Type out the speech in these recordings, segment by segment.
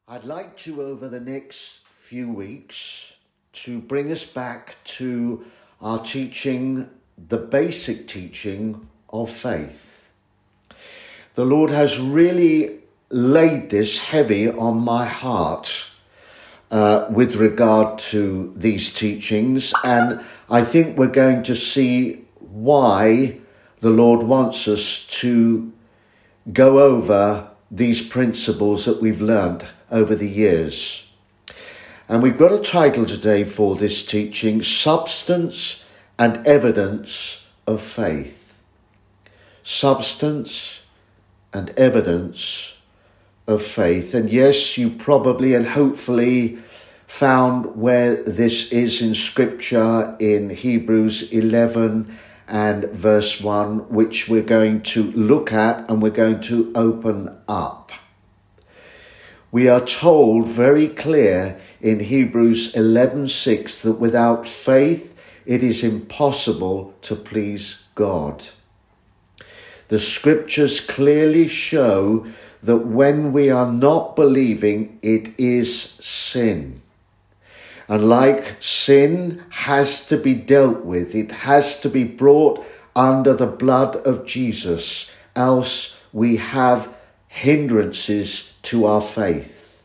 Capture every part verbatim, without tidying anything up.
I'd like to, over the next few weeks, to bring us back to our teaching, the basic teaching of faith. The Lord has really laid this heavy on my heart uh, with regard to these teachings, and I think we're going to see why the Lord wants us to go over these principles that we've learned over the years. And we've got a title today for this teaching: Substance and Evidence of Faith. Substance and Evidence of Faith. And yes, you probably and hopefully found where this is in Scripture in Hebrews eleven and verse one, which we're going to look at and we're going to open up. We are told very clear in Hebrews eleven six that without faith it is impossible to please God. The Scriptures clearly show that when we are not believing, it is sin. And like sin has to be dealt with, it has to be brought under the blood of Jesus, else we have hindrances to our faith.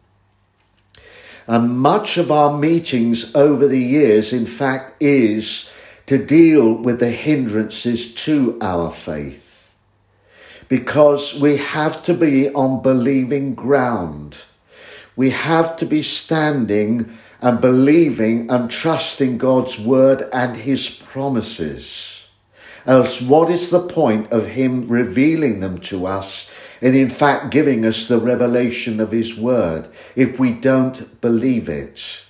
And much of our meetings over the years, in fact, is to deal with the hindrances to our faith, because we have to be on believing ground. We have to be standing and believing and trusting God's word and his promises. Else what is the point of him revealing them to us and in fact giving us the revelation of his word if we don't believe it?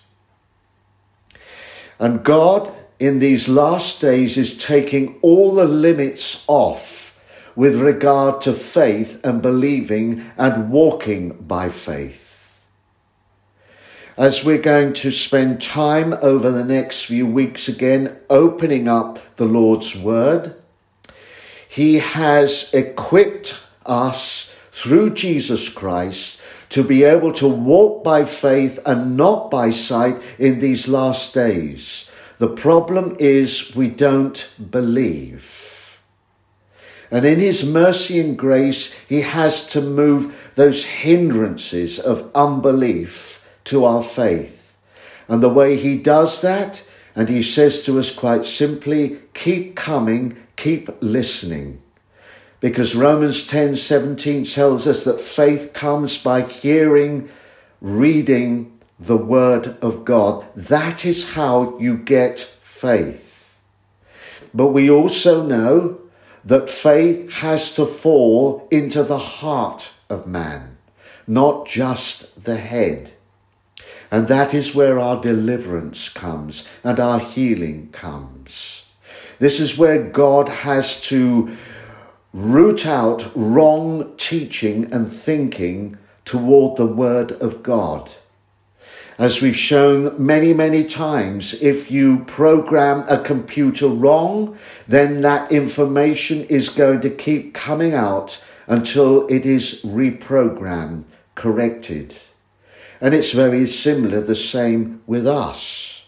And God in these last days is taking all the limits off with regard to faith and believing and walking by faith. As we're going to spend time over the next few weeks again opening up the Lord's word, he has equipped us through Jesus Christ to be able to walk by faith and not by sight in these last days. The problem is we don't believe. And in his mercy and grace, he has to move those hindrances of unbelief to our faith. And the way he does that, and he says to us quite simply, keep coming, keep listening. Because Romans ten seventeen tells us that faith comes by hearing, reading the word of God. That is how you get faith. But we also know that faith has to fall into the heart of man, not just the head. And that is where our deliverance comes and our healing comes. This is where God has to root out wrong teaching and thinking toward the word of God. As we've shown many, many times, if you program a computer wrong, then that information is going to keep coming out until it is reprogrammed, corrected. And it's very similar, the same with us.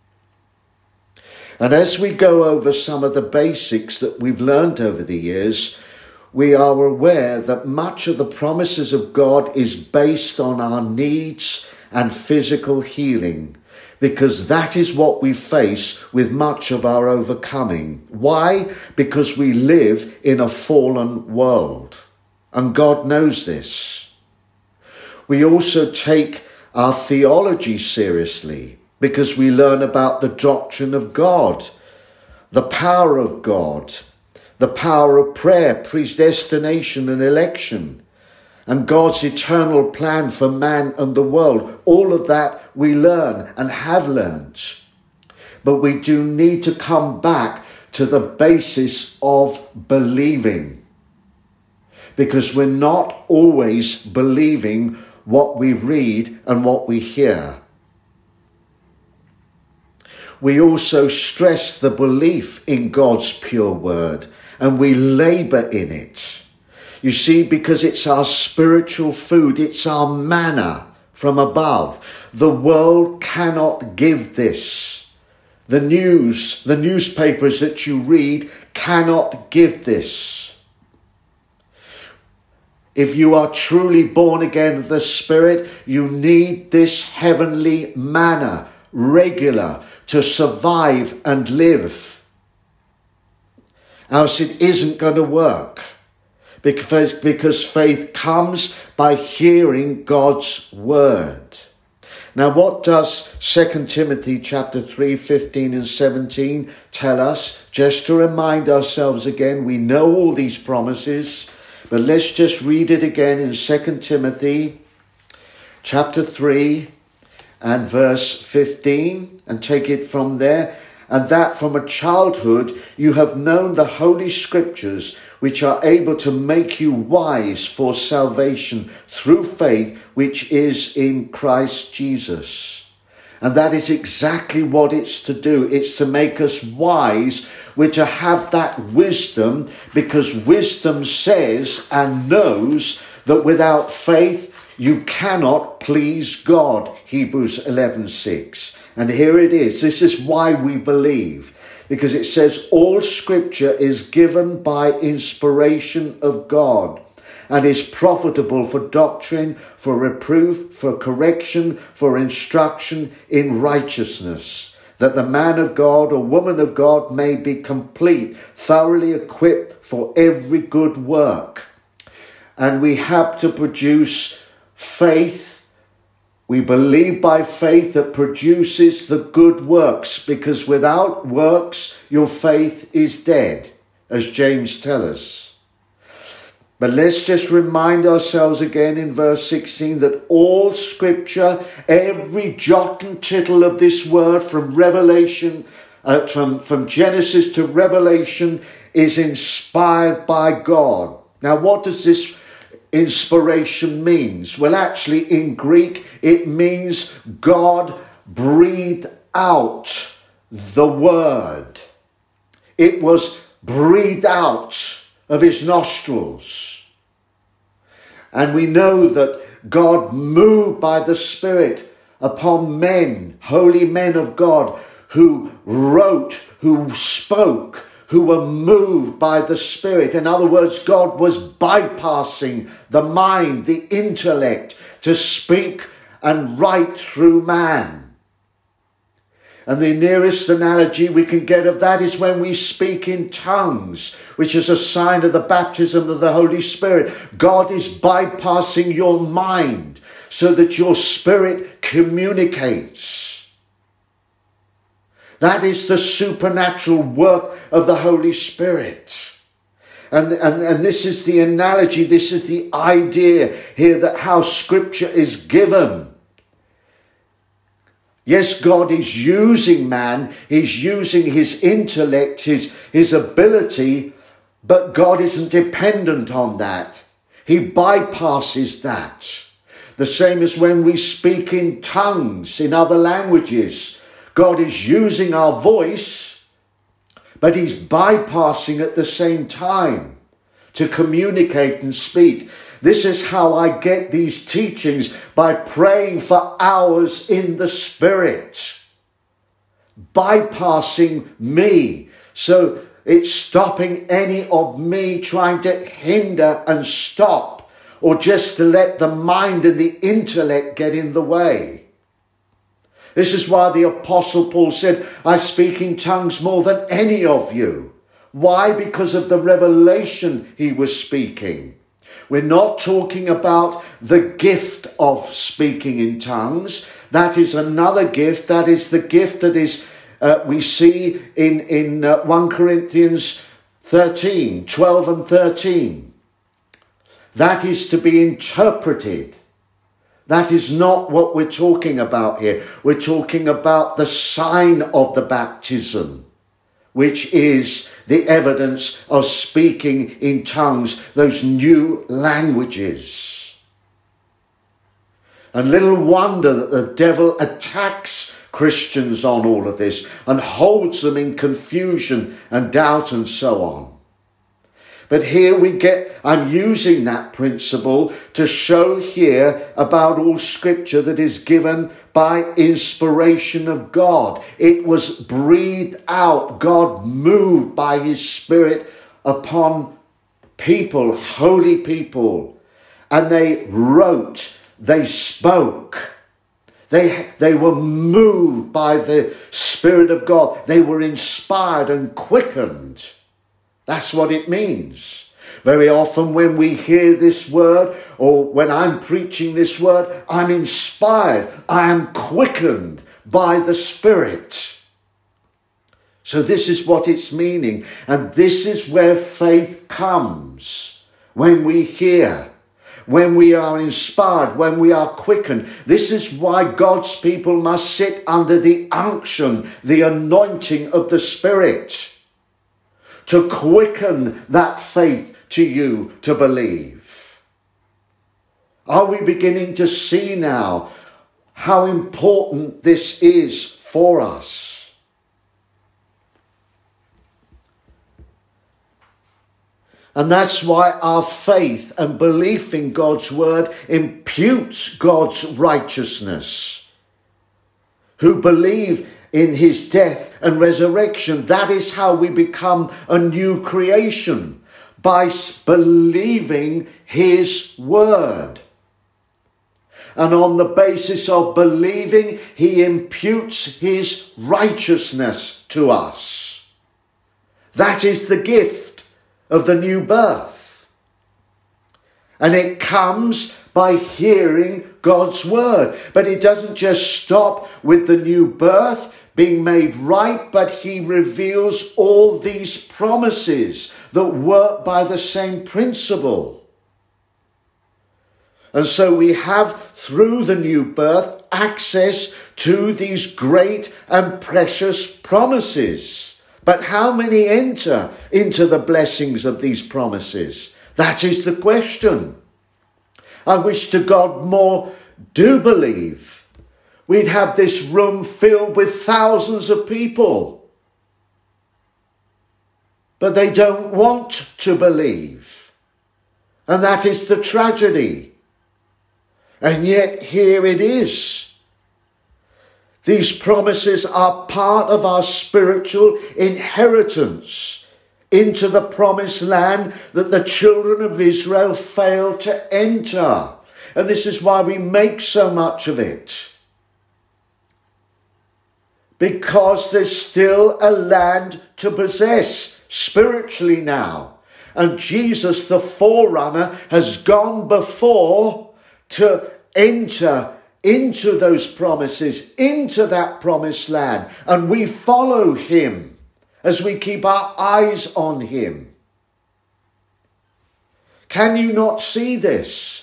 And as we go over some of the basics that we've learned over the years, we are aware that much of the promises of God is based on our needs and physical healing, because that is what we face with much of our overcoming. Why? Because we live in a fallen world, and God knows this. We also take our theology seriously because we learn about the doctrine of God, the power of God, the power of prayer, predestination and election, and God's eternal plan for man and the world. All of that we learn and have learned. But we do need to come back to the basis of believing, because we're not always believing what we read and what we hear. We also stress the belief in God's pure word, and we labour in it. You see, because it's our spiritual food, it's our manna. from above. The world cannot give this. The news, the newspapers that you read cannot give this. If you are truly born again of the Spirit, you need this heavenly manna, regular, to survive and live. Else it isn't going to work. Because, because faith comes by hearing God's word. Now, what does Second Timothy chapter three, fifteen and seventeen tell us? Just to remind ourselves again, we know all these promises, but let's just read it again in Second Timothy chapter three and verse fifteen and take it from there. And that from a childhood you have known the Holy Scriptures, which are able to make you wise for salvation through faith, which is in Christ Jesus. And that is exactly what it's to do. It's to make us wise. We're to have that wisdom, because wisdom says and knows that without faith you cannot please God. Hebrews eleven six. And here it is. This is why we believe. Because it says all scripture is given by inspiration of God and is profitable for doctrine, for reproof, for correction, for instruction in righteousness, that the man of God or woman of God may be complete, thoroughly equipped for every good work. And we have to produce faith. We believe by faith that produces the good works, because without works, your faith is dead, as James tells us. But let's just remind ourselves again in verse sixteen that all scripture, every jot and tittle of this word from Revelation, uh, from, from Genesis to Revelation, is inspired by God. Now, what does this inspiration means? Well, actually in Greek it means God breathed out the word. It was breathed out of his nostrils. And we know that God moved by the Spirit upon men, holy men of God, who wrote, who spoke, who were moved by the Spirit. In other words, God was bypassing the mind, the intellect, to speak and write through man. And the nearest analogy we can get of that is when we speak in tongues, which is a sign of the baptism of the Holy Spirit. God is bypassing your mind so that your spirit communicates. That is the supernatural work of the Holy Spirit. And, and, and this is the analogy, this is the idea here, that how Scripture is given. Yes, God is using man, he's using his intellect, his, his ability, but God isn't dependent on that. He bypasses that. The same as when we speak in tongues, in other languages. God is using our voice, but he's bypassing at the same time to communicate and speak. This is how I get these teachings, by praying for hours in the Spirit, bypassing me. So it's stopping any of me trying to hinder and stop, or just to let the mind and the intellect get in the way. This is why the Apostle Paul said, I speak in tongues more than any of you. Why? Because of the revelation he was speaking. We're not talking about the gift of speaking in tongues. That is another gift. That is the gift that is uh, we see in, in uh, First Corinthians thirteen, twelve and thirteen. That is to be interpreted. That is not what we're talking about here. We're talking about the sign of the baptism, which is the evidence of speaking in tongues, those new languages. And little wonder that the devil attacks Christians on all of this and holds them in confusion and doubt and so on. But here we get, I'm using that principle to show here about all scripture that is given by inspiration of God. It was breathed out. God moved by his Spirit upon people, holy people. And they wrote, they spoke. They, they were moved by the Spirit of God. They were inspired and quickened. That's what it means. Very often when we hear this word, or when I'm preaching this word, I'm inspired. I am quickened by the Spirit. So this is what it's meaning. And this is where faith comes. When we hear, when we are inspired, when we are quickened. This is why God's people must sit under the unction, the anointing of the Spirit, to quicken that faith to you to believe. Are we beginning to see now how important this is for us? And that's why our faith and belief in God's word imputes God's righteousness. Who believe in his death and resurrection, that is how we become a new creation, by believing his word. And on the basis of believing, he imputes his righteousness to us. That is the gift of the new birth. And it comes by hearing God's word. But it doesn't just stop with the new birth being made right, but he reveals all these promises that work by the same principle. And so we have, through the new birth, access to these great and precious promises. But how many enter into the blessings of these promises? That is the question. I wish to God more do believe. We'd have this room filled with thousands of people. But they don't want to believe. And that is the tragedy. And yet here it is. These promises are part of our spiritual inheritance into the promised land that the children of Israel failed to enter. And this is why we make so much of it. Because there's still a land to possess spiritually now. And Jesus, the forerunner, has gone before to enter into those promises, into that promised land. And we follow him as we keep our eyes on him. Can you not see this?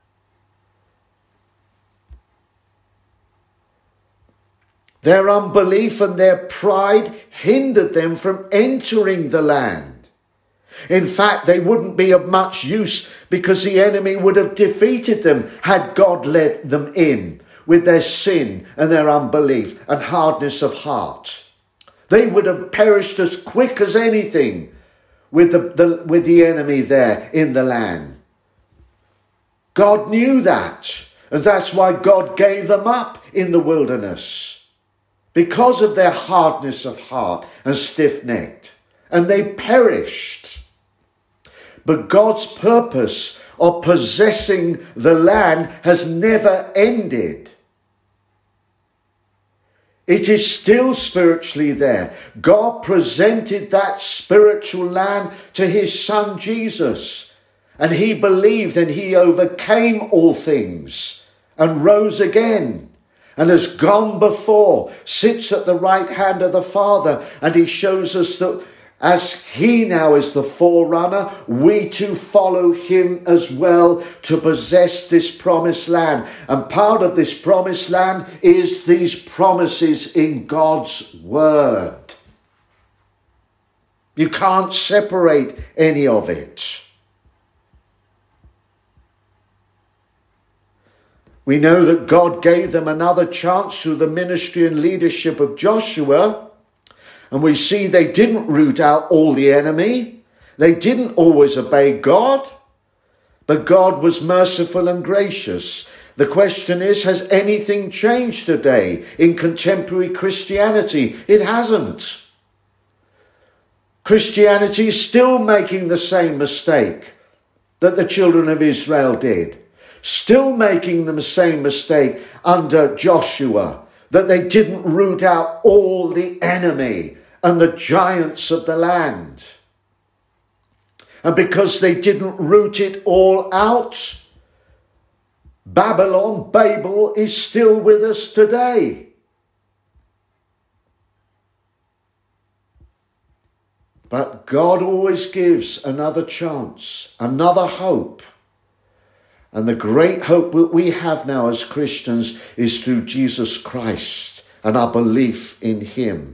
Their unbelief and their pride hindered them from entering the land. In fact, they wouldn't be of much use because the enemy would have defeated them had God let them in with their sin and their unbelief and hardness of heart. They would have perished as quick as anything with the, the, with the enemy there in the land. God knew that, and that's why God gave them up in the wilderness. Because of their hardness of heart and stiff-necked. And they perished. But God's purpose of possessing the land has never ended. It is still spiritually there. God presented that spiritual land to his son Jesus. And he believed and he overcame all things and rose again. And has gone before, sits at the right hand of the Father. And he shows us that as he now is the forerunner, we too follow him as well to possess this promised land. And part of this promised land is these promises in God's word. You can't separate any of it. We know that God gave them another chance through the ministry and leadership of Joshua. And we see they didn't root out all the enemy. They didn't always obey God, but God was merciful and gracious. The question is, has anything changed today in contemporary Christianity? It hasn't. Christianity is still making the same mistake that the children of Israel did. Still making the same mistake under Joshua, that they didn't root out all the enemy and the giants of the land. And because they didn't root it all out, Babylon, Babel, is still with us today. But God always gives another chance, another hope. And the great hope that we have now as Christians is through Jesus Christ and our belief in him.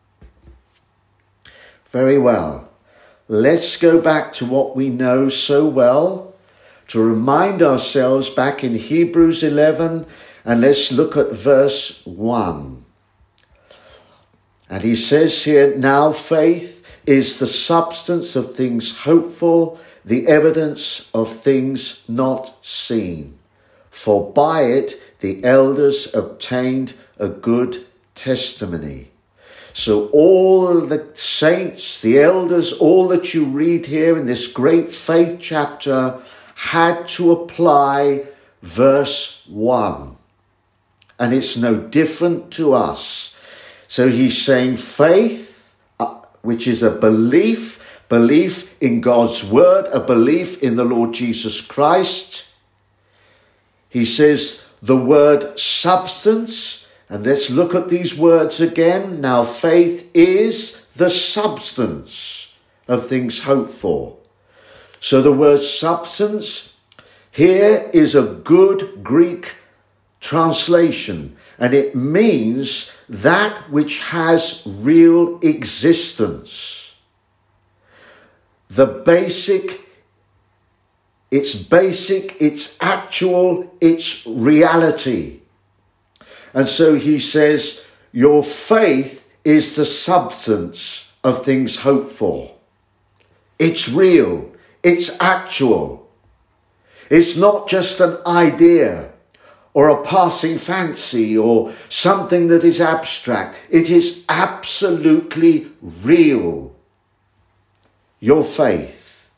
Very well. Let's go back to what we know so well, to remind ourselves back in Hebrews eleven, and let's look at verse one. And he says here, now faith is the substance of things hoped for, the evidence of things not seen. For by it the elders obtained a good testimony. So all the saints, the elders, all that you read here in this great faith chapter had to apply verse one. And it's no different to us. So he's saying faith, uh, which is a belief, belief in God's word, a belief in the Lord Jesus Christ. He says the word substance. And let's look at these words again. Now, faith is the substance of things hoped for. So the word substance here is a good Greek translation, and it means that which has real existence. The basic, it's basic, it's actual, it's reality. And so he says, your faith is the substance of things hoped for. It's real. It's actual. It's not just an idea or a passing fancy or something that is abstract. It is absolutely real. Your faith.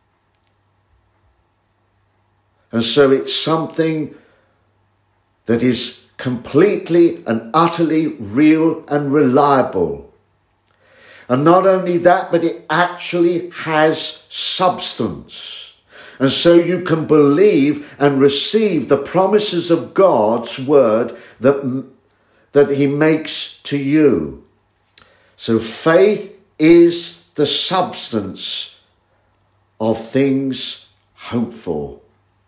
And so it's something that is completely and utterly real and reliable. And not only that, but it actually has substance. And so you can believe and receive the promises of God's word that, that he makes to you. So faith is the substance of things hoped for.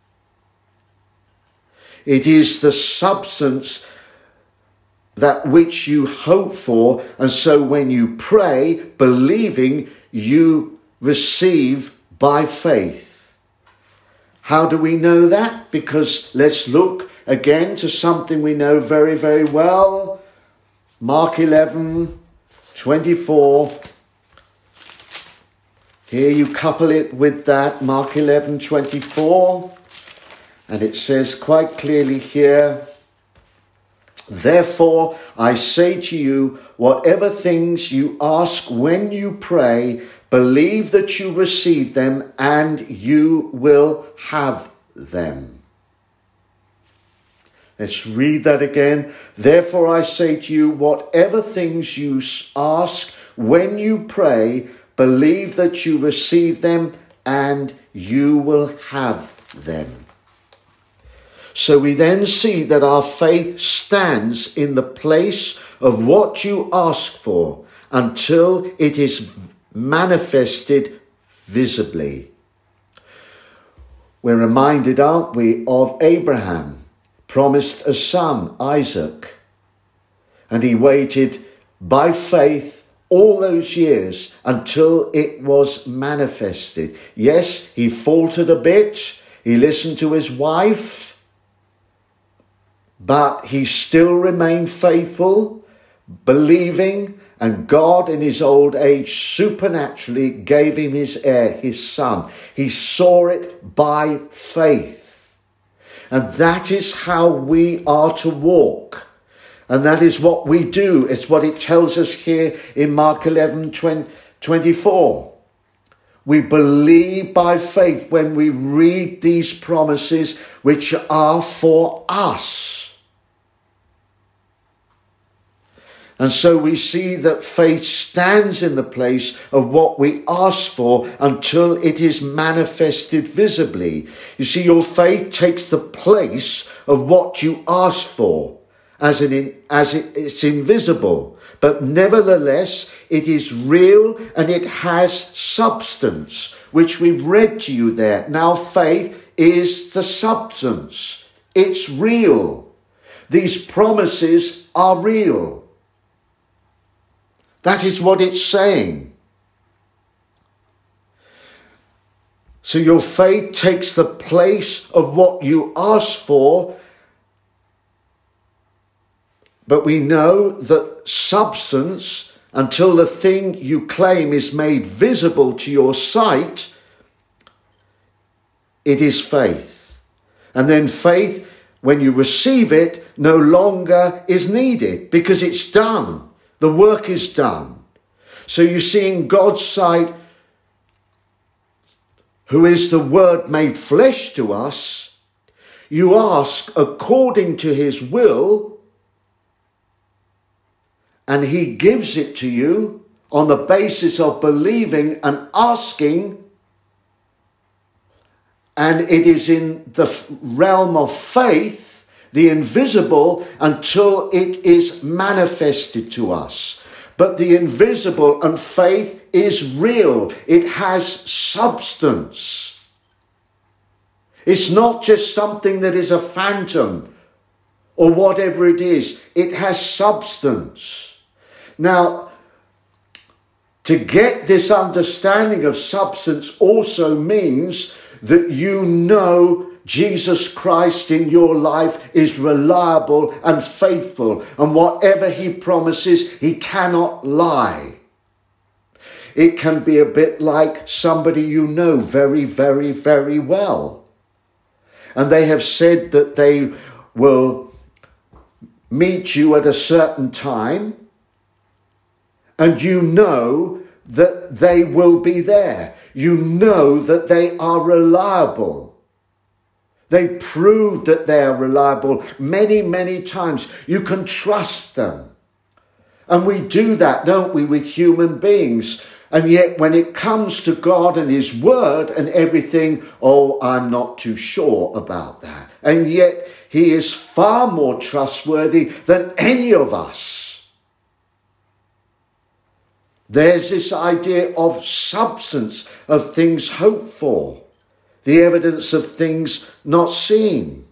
It is the substance that which you hope for. And so when you pray, believing, you receive by faith. How do we know that? Because let's look again to something we know very, very well. Mark eleven, twenty-four. Here you couple it with that, Mark eleven, twenty-four. And it says quite clearly here, therefore I say to you, whatever things you ask when you pray, believe that you receive them and you will have them. Let's read that again. Therefore I say to you, whatever things you ask when you pray, believe that you receive them and you will have them. So we then see that our faith stands in the place of what you ask for until it is manifested visibly. We're reminded, aren't we, of Abraham, promised a son, Isaac, and he waited by faith all those years until it was manifested. Yes, he faltered a bit, he listened to his wife, but he still remained faithful, believing, And God in his old age supernaturally gave him his heir, his son. He saw it by faith. And that is how we are to walk. And that is what we do. It's what it tells us here in Mark eleven twenty-four. We believe by faith when we read these promises which are for us. And so we see that faith stands in the place of what we ask for until it is manifested visibly. You see, your faith takes the place of what you ask for as, an, as it, it's invisible. But nevertheless, it is real and it has substance, which we read to you there. Now, faith is the substance. It's real. These promises are real. That is what it's saying. So your faith takes the place of what you ask for. But we know that substance, until the thing you claim is made visible to your sight, it is faith. And then faith, when you receive it, no longer is needed because it's done. The work is done. So you see, in God's sight, who is the Word made flesh to us, you ask according to his will, and he gives it to you on the basis of believing and asking, and it is in the realm of faith, the invisible, until it is manifested to us. But the invisible and faith is real. It has substance. It's not just something that is a phantom or whatever it is. It has substance. Now, to get this understanding of substance also means that you know Jesus Christ in your life is reliable and faithful, and whatever he promises, he cannot lie. It can be a bit like somebody you know very, very, very well. And they have said that they will meet you at a certain time, and you know that they will be there. You know that they are reliable. They proved that they are reliable many, many times. You can trust them. And we do that, don't we, with human beings? And yet when it comes to God and his word and everything, oh, I'm not too sure about that. And yet he is far more trustworthy than any of us. There's this idea of substance, of things hoped for. The evidence of things not seen.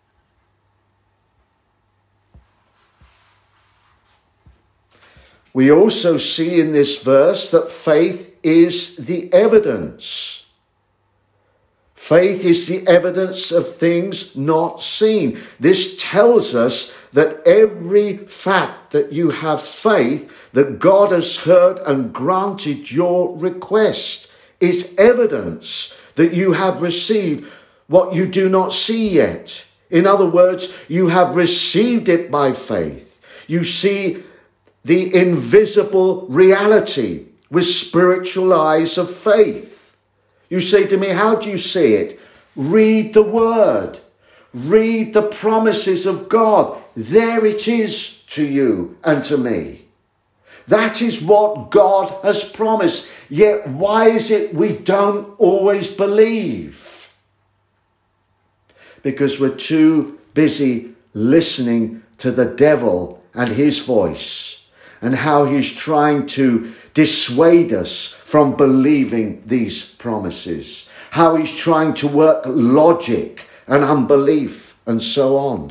We also see in this verse that faith is the evidence. Faith is the evidence of things not seen. This tells us that every fact that you have faith, that God has heard and granted your request, is evidence that you have received what you do not see yet. In other words, you have received it by faith. You see the invisible reality with spiritual eyes of faith. You say to me, how do you see it? Read the word. Read the promises of God. There it is to you and to me. That is what God has promised. Yet why is it we don't always believe? Because we're too busy listening to the devil and his voice and how he's trying to dissuade us from believing these promises. How he's trying to work logic and unbelief and so on.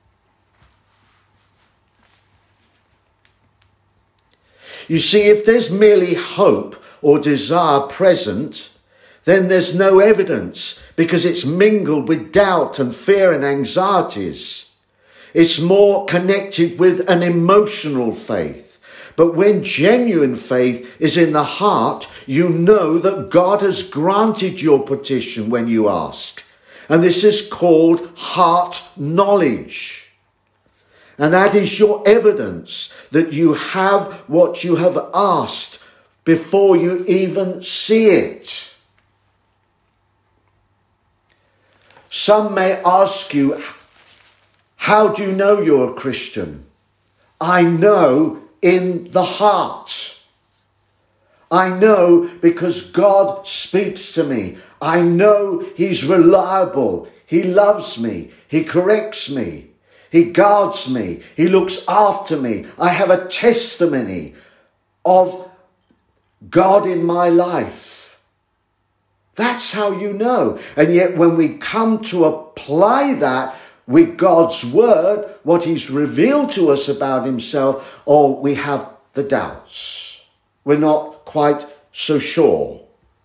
You see, if there's merely hope or desire present, then there's no evidence because it's mingled with doubt and fear and anxieties. It's more connected with an emotional faith. But when genuine faith is in the heart, you know that God has granted your petition when you ask. And this is called heart knowledge. And that is your evidence that you have what you have asked before you even see it. Some may ask you, how do you know you're a Christian? I know in the heart. I know because God speaks to me. I know he's reliable. He loves me. He corrects me. He guards me. He looks after me. I have a testimony of God in my life. That's how you know. And yet when we come to apply that with God's word, what he's revealed to us about himself, or we have the doubts. We're not quite so sure.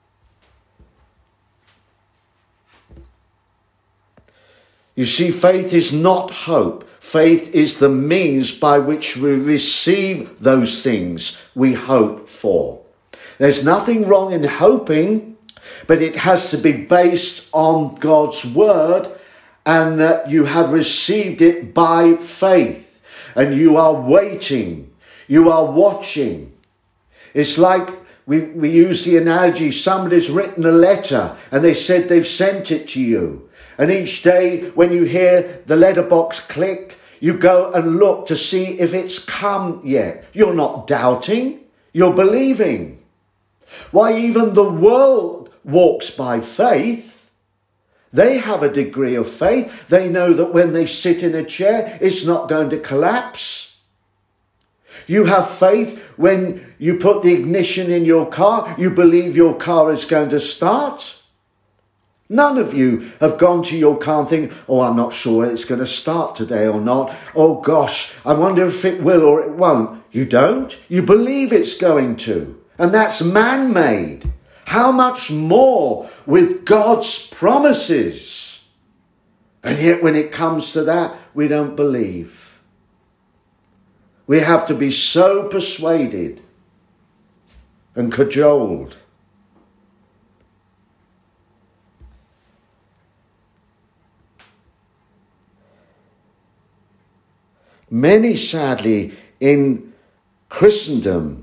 You see, faith is not hope. Faith is the means by which we receive those things we hope for. There's nothing wrong in hoping, but it has to be based on God's word, and that you have received it by faith, and you are waiting, you are watching. It's like we, we use the analogy, somebody's written a letter and they said they've sent it to you. And each day when you hear the letterbox click, you go and look to see if it's come yet. You're not doubting, you're believing. Why, even the world walks by faith. They have a degree of faith. They know that when they sit in a chair, it's not going to collapse. You have faith when you put the ignition in your car. You believe your car is going to start. None of you have gone to your car and think, oh, I'm not sure it's going to start today or not. Oh, gosh, I wonder if it will or it won't. You don't. You believe it's going to. And that's man-made. How much more with God's promises? And yet when it comes to that, we don't believe. We have to be so persuaded and cajoled. Many, sadly, in Christendom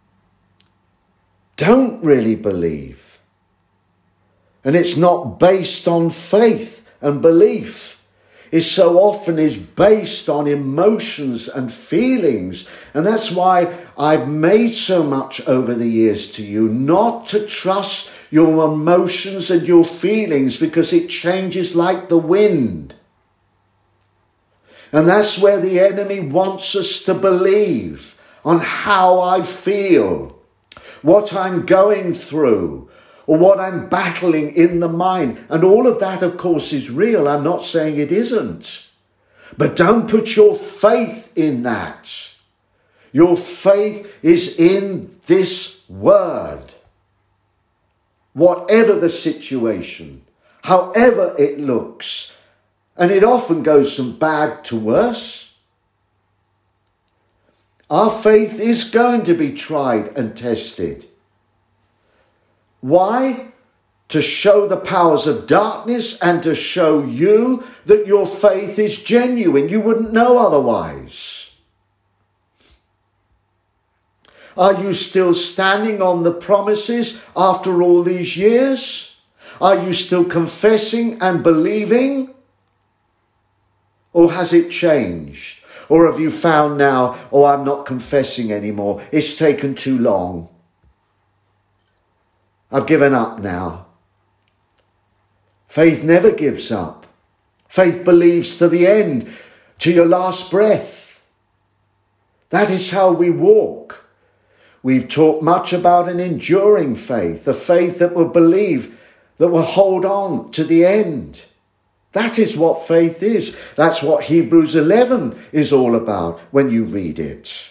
don't really believe. And it's not based on faith and belief. It so often is based on emotions and feelings. And that's why I've made so much over the years to you not to trust your emotions and your feelings, because it changes like the wind. And that's where the enemy wants us to believe on how I feel, what I'm going through, or what I'm battling in the mind. And all of that, of course, is real. I'm not saying it isn't. But don't put your faith in that. Your faith is in this word. Whatever the situation, however it looks, and it often goes from bad to worse. Our faith is going to be tried and tested. Why? To show the powers of darkness and to show you that your faith is genuine. You wouldn't know otherwise. Are you still standing on the promises after all these years? Are you still confessing and believing? Or has it changed? Or have you found now, oh, I'm not confessing anymore. It's taken too long. I've given up now. Faith never gives up. Faith believes to the end, to your last breath. That is how we walk. We've talked much about an enduring faith, a faith that will believe, that will hold on to the end. That is what faith is. That's what Hebrews eleven is all about when you read it.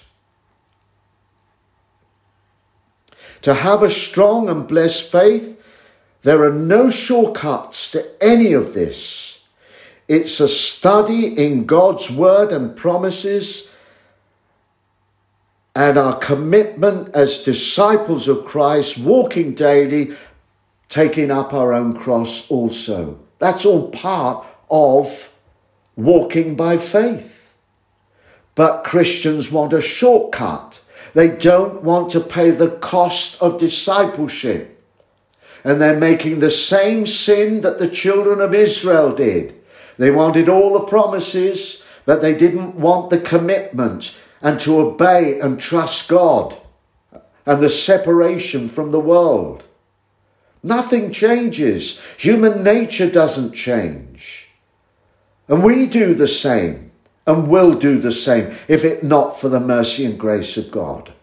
To have a strong and blessed faith, there are no shortcuts to any of this. It's a study in God's word and promises, and our commitment as disciples of Christ, walking daily, taking up our own cross also. That's all part of walking by faith. But Christians want a shortcut. They don't want to pay the cost of discipleship. And they're making the same sin that the children of Israel did. They wanted all the promises, but they didn't want the commitment and to obey and trust God and the separation from the world. Nothing changes. Human nature doesn't change. And we do the same and will do the same if it not for the mercy and grace of God.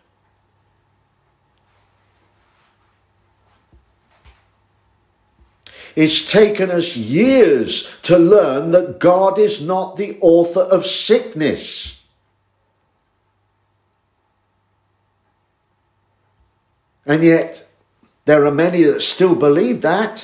It's taken us years to learn that God is not the author of sickness. And yet, there are many that still believe that.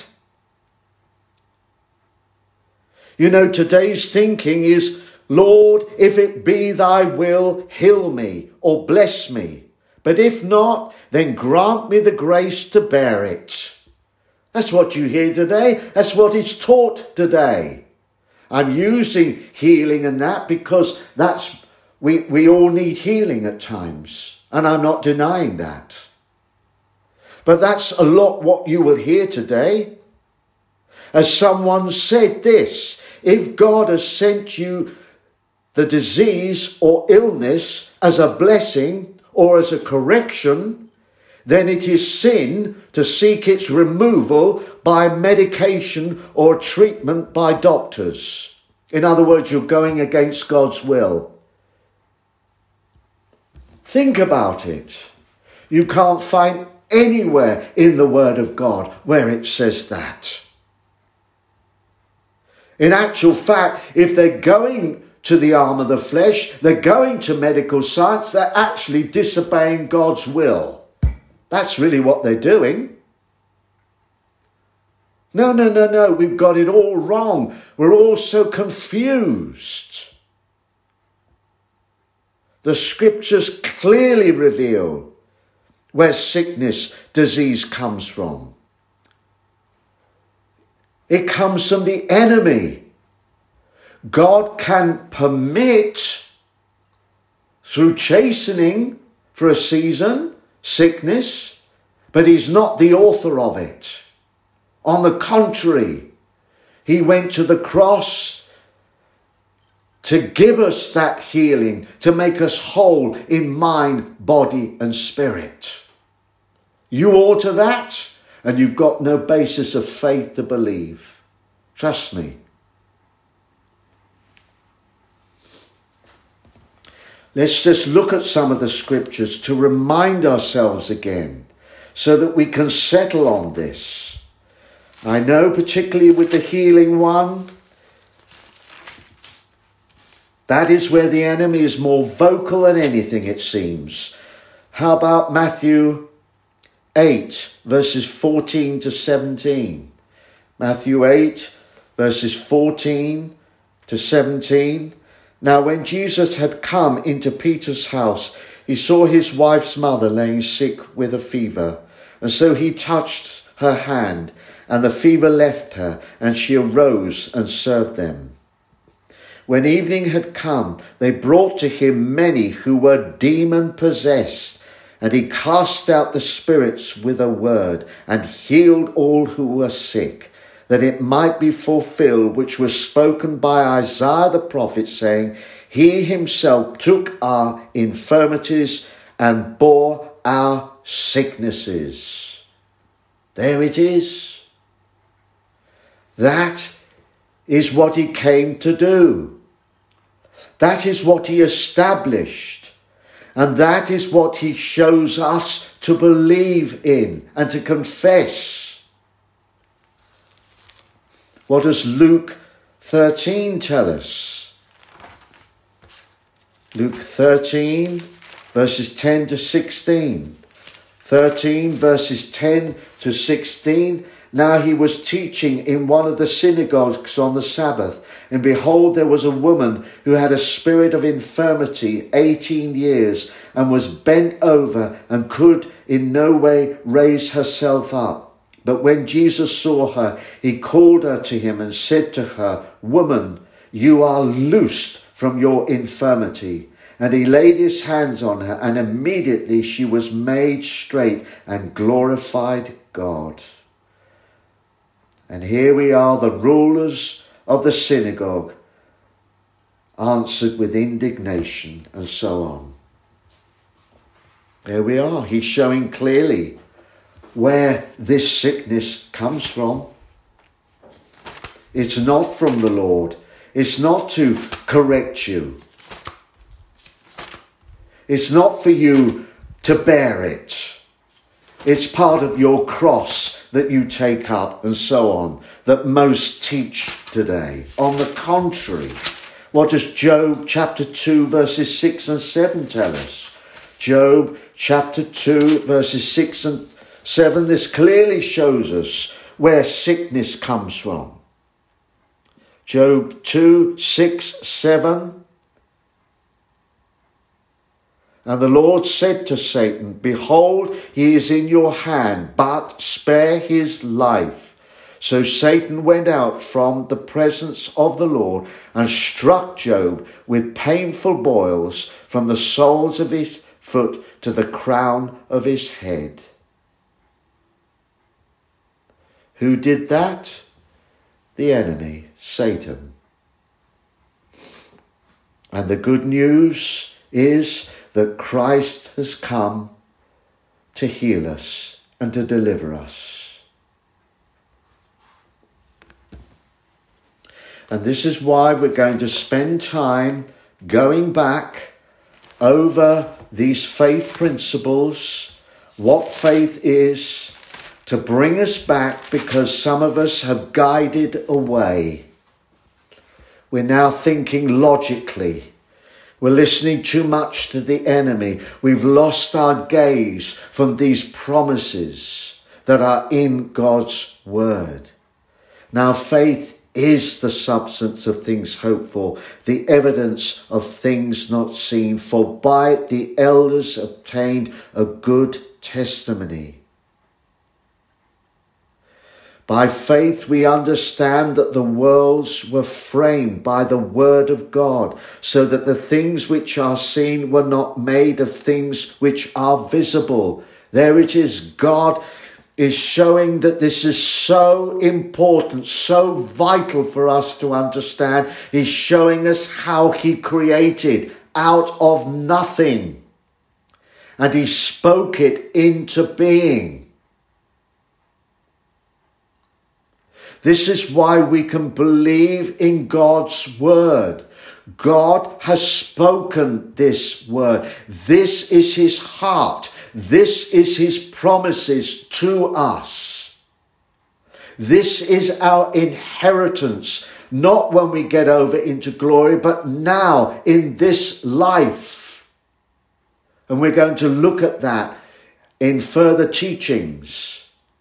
You know, today's thinking is, Lord, if it be thy will, heal me or bless me. But if not, then grant me the grace to bear it. That's what you hear today. That's what is taught today. I'm using healing and that because that's we, we all need healing at times. And I'm not denying that. But that's a lot what you will hear today. As someone said this, if God has sent you the disease or illness as a blessing or as a correction, then it is sin to seek its removal by medication or treatment by doctors. In other words, you're going against God's will. Think about it. You can't find anywhere in the Word of God where it says that. In actual fact, if they're going to the arm of the flesh, they're going to medical science, they're actually disobeying God's will. That's really what they're doing. No, no, no, no, we've got it all wrong. We're all so confused. The scriptures clearly reveal where sickness, disease comes from. It comes from the enemy. God can permit, through chastening for a season, sickness, but he's not the author of it. On the contrary, he went to the cross to give us that healing, to make us whole in mind, body and spirit. You alter that, and you've got no basis of faith to believe. Trust me. Let's just look at some of the scriptures to remind ourselves again so that we can settle on this. I know particularly with the healing one, that is where the enemy is more vocal than anything, it seems. How about Matthew eight, verses fourteen to seventeen? Matthew eight, verses fourteen to seventeen. Now, when Jesus had come into Peter's house, he saw his wife's mother laying sick with a fever. And so he touched her hand, and the fever left her, and she arose and served them. When evening had come, they brought to him many who were demon-possessed, and he cast out the spirits with a word, and healed all who were sick, that it might be fulfilled which was spoken by Isaiah the prophet, saying, He himself took our infirmities and bore our sicknesses. There it is. That is what he came to do. That is what he established. And that is what he shows us to believe in and to confess. What does Luke thirteen tell us? Luke thirteen, verses ten to sixteen. thirteen, verses ten to sixteen. Now he was teaching in one of the synagogues on the Sabbath, and behold, there was a woman who had a spirit of infirmity eighteen years, and was bent over, and could in no way raise herself up. But when Jesus saw her, he called her to him and said to her, Woman, you are loosed from your infirmity. And he laid his hands on her, and immediately she was made straight and glorified God. And here we are, the rulers of the synagogue answered with indignation, and so on. There we are. He's showing clearly where this sickness comes from. It's not from the Lord. It's not to correct you. It's not for you to bear it. It's part of your cross that you take up, and so on, that most teach today. On the contrary, what does Job chapter two verses six and seven tell us? Job chapter two verses six and seven, this clearly shows us where sickness comes from. Job two, six, seven. And the Lord said to Satan, Behold, he is in your hand, but spare his life. So Satan went out from the presence of the Lord and struck Job with painful boils from the soles of his foot to the crown of his head. Who did that? The enemy, Satan. And the good news is that Christ has come to heal us and to deliver us. And this is why we're going to spend time going back over these faith principles, what faith is, to bring us back, because some of us have guided away. We're now thinking logically. We're listening too much to the enemy. We've lost our gaze from these promises that are in God's word. Now, faith is the substance of things hoped for, the evidence of things not seen. For by it the elders obtained a good testimony. By faith we understand that the worlds were framed by the word of God, so that the things which are seen were not made of things which are visible. There it is. God is showing that this is so important, so vital for us to understand. He's showing us how he created out of nothing, and he spoke it into being. This is why we can believe in God's word. God has spoken this word. This is his heart. This is his promises to us. This is our inheritance, not when we get over into glory, but now in this life. And we're going to look at that in further teachings.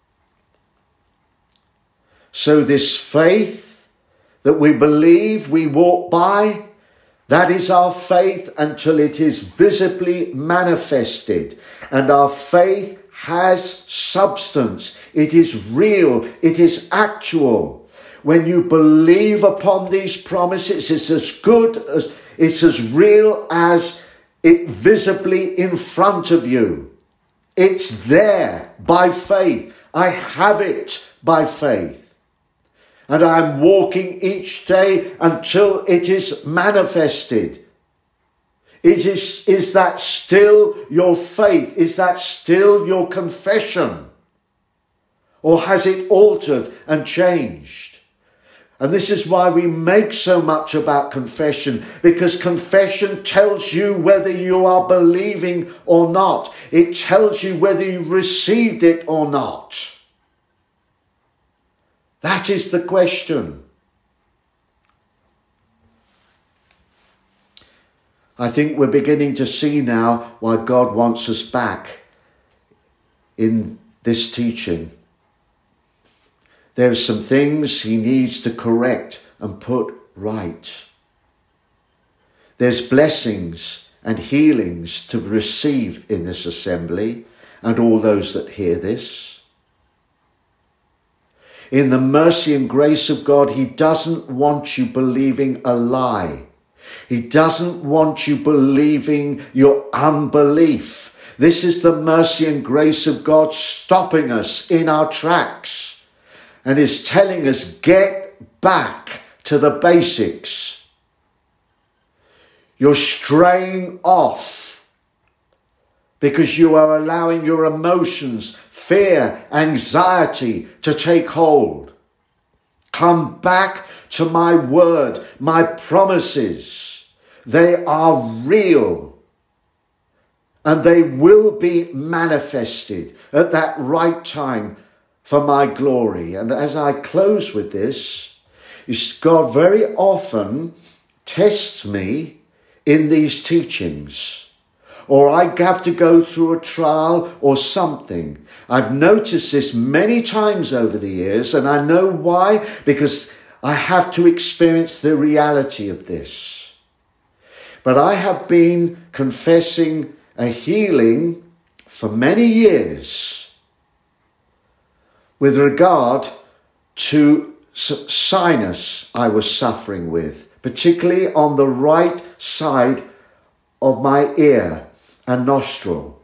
So this faith that we believe, we walk by, that is our faith until it is visibly manifested. And our faith has substance. It is real. It is actual. When you believe upon these promises, it's as good as, it's as real as it visibly in front of you. It's there by faith. I have it by faith. And I'm walking each day until it is manifested. It is, is that still your faith? Is that still your confession? Or has it altered and changed? And this is why we make so much about confession, because confession tells you whether you are believing or not. It tells you whether you received it or not. That is the question. I think we're beginning to see now why God wants us back in this teaching. There's some things he needs to correct and put right. There's blessings and healings to receive in this assembly and all those that hear this. In the mercy and grace of God, he doesn't want you believing a lie. He doesn't want you believing your unbelief. This is the mercy and grace of God stopping us in our tracks and is telling us, get back to the basics. You're straying off because you are allowing your emotions, fear, anxiety to take hold. Come back to my word, my promises. They are real and they will be manifested at that right time for my glory. And as I close with this, God very often tests me in these teachings, or I have to go through a trial or something. I've noticed this many times over the years, and I know why, because I have to experience the reality of this. But I have been confessing a healing for many years with regard to sinus I was suffering with, particularly on the right side of my ear and nostril.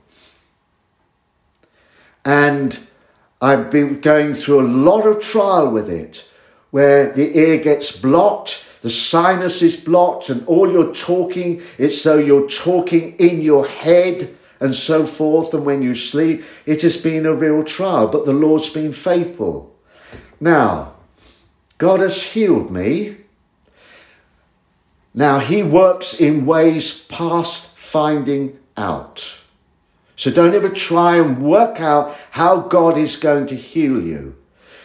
And I've been going through a lot of trial with it, where the ear gets blocked, the sinus is blocked, and all you're talking, it's though you're talking in your head and so forth. And when you sleep, it has been a real trial, but the Lord's been faithful. Now, God has healed me. Now, he works in ways past finding out. So don't ever try and work out how God is going to heal you.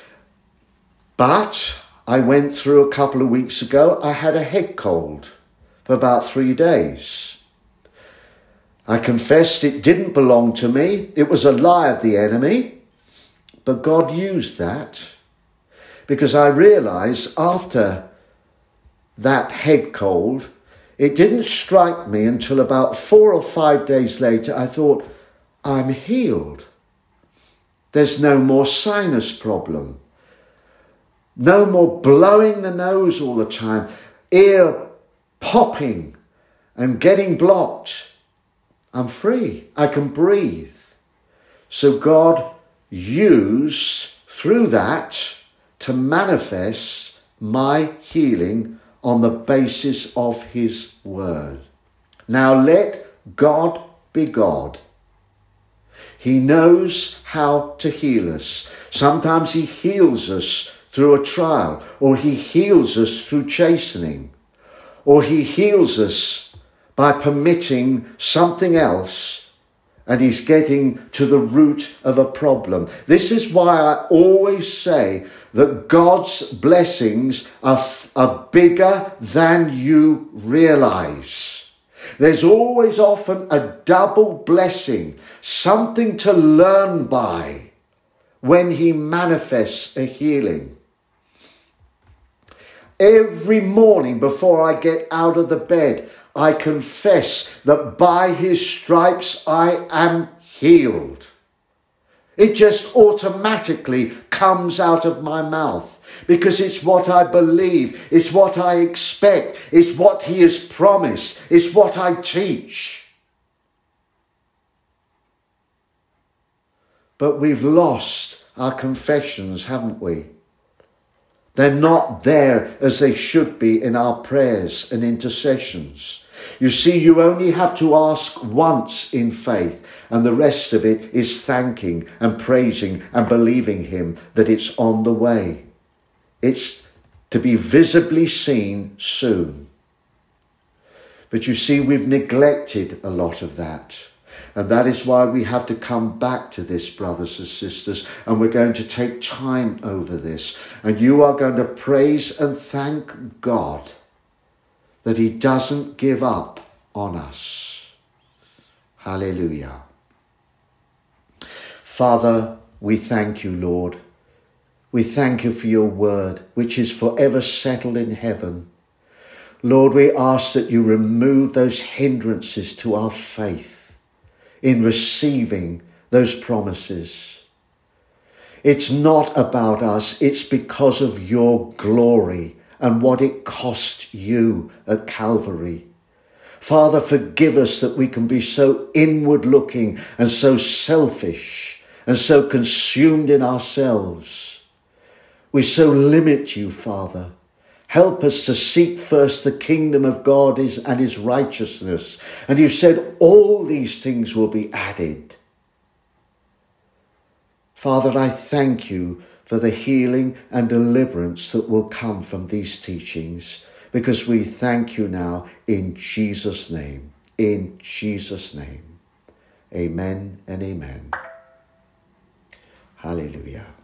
But I went through a couple of weeks ago, I had a head cold for about three days. I confessed it didn't belong to me. It was a lie of the enemy. But God used that because I realized after that head cold, it didn't strike me until about four or five days later. I thought, I'm healed. There's no more sinus problem. No more blowing the nose all the time, ear popping and getting blocked. I'm free. I can breathe. So God used through that to manifest my healing on the basis of his word. Now let God be God. He knows how to heal us. Sometimes he heals us through a trial, or he heals us through chastening, or he heals us by permitting something else, and he's getting to the root of a problem. This is why I always say that God's blessings are, are bigger than you realize. There's always often a double blessing, something to learn by when he manifests a healing. Every morning before I get out of the bed, I confess that by his stripes I am healed. It just automatically comes out of my mouth because it's what I believe, it's what I expect, it's what he has promised, it's what I teach. But we've lost our confessions, haven't we? They're not there as they should be in our prayers and intercessions. You see, you only have to ask once in faith, and the rest of it is thanking and praising and believing him that it's on the way. It's to be visibly seen soon. But you see, we've neglected a lot of that. And that is why we have to come back to this, brothers and sisters, and we're going to take time over this. And you are going to praise and thank God that he doesn't give up on us. Hallelujah. Father, we thank you, Lord. We thank you for your word, which is forever settled in heaven. Lord, we ask that you remove those hindrances to our faith in receiving those promises. It's not about us, it's because of your glory and what it cost you at Calvary. Father, forgive us that we can be so inward looking and so selfish and so consumed in ourselves. We so limit you, Father. Help us to seek first the kingdom of God and his righteousness. And you said all these things will be added. Father, I thank you for the healing and deliverance that will come from these teachings, because we thank you now in Jesus' name. In Jesus' name. Amen and amen. Hallelujah.